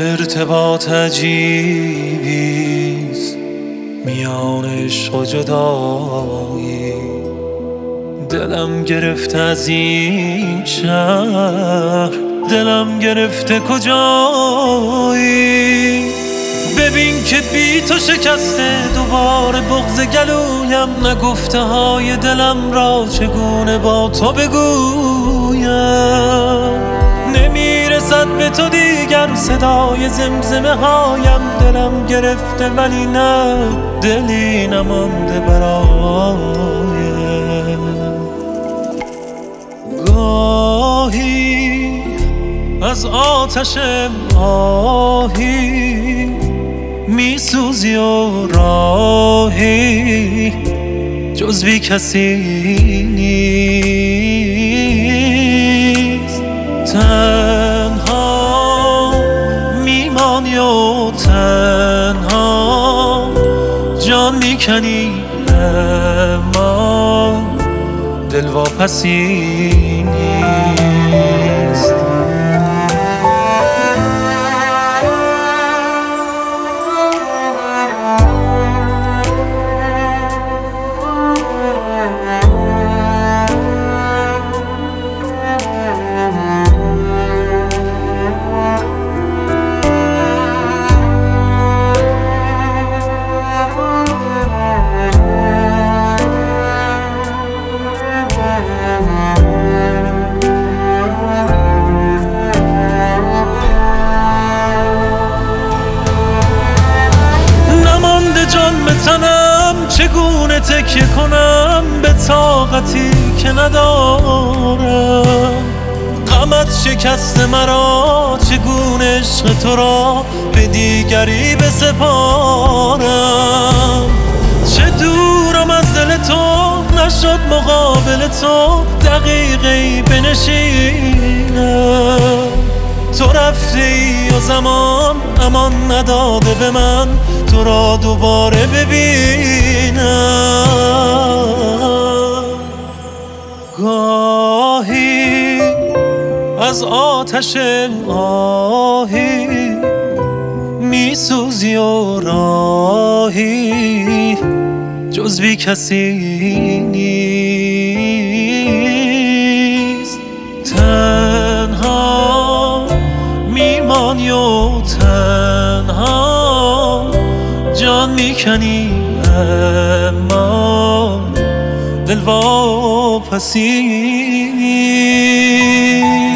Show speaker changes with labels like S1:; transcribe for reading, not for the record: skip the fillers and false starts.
S1: ارتباط عجیبیست میان عشق و جدایی. دلم گرفته از این شهر، دلم گرفته کجایی. ببین که بی تو شکسته دوباره بغض گلویم، نگفته های دلم را چگونه با تو بگویم. نمیرسد به تو دیگر صدای زمزمه هایم، دلم گرفته ولی نه دلی نمانده برایم. گاهی از آتش آهی میسوزی و راهی جز بی کسی نیست. تنها میمانی و تنها جان میکنی، اما دل واپسی نیست. تنم چگونه تکیه کنم به طاقتی که ندارم. غمت شکست مرا، چگونه عشق تو را به دیگری بسپارم. چه دورم از دل تو، نشد مقابل تو دقیقی بنشینم. تو رفتی و زمان امان نداده به من تو را دوباره ببینم. گاهی از آتش آهی میسوزی و راهی جز بی کسی نیست. تنها میمانی و تنها جان میکنی، اما دل واپسی نیست.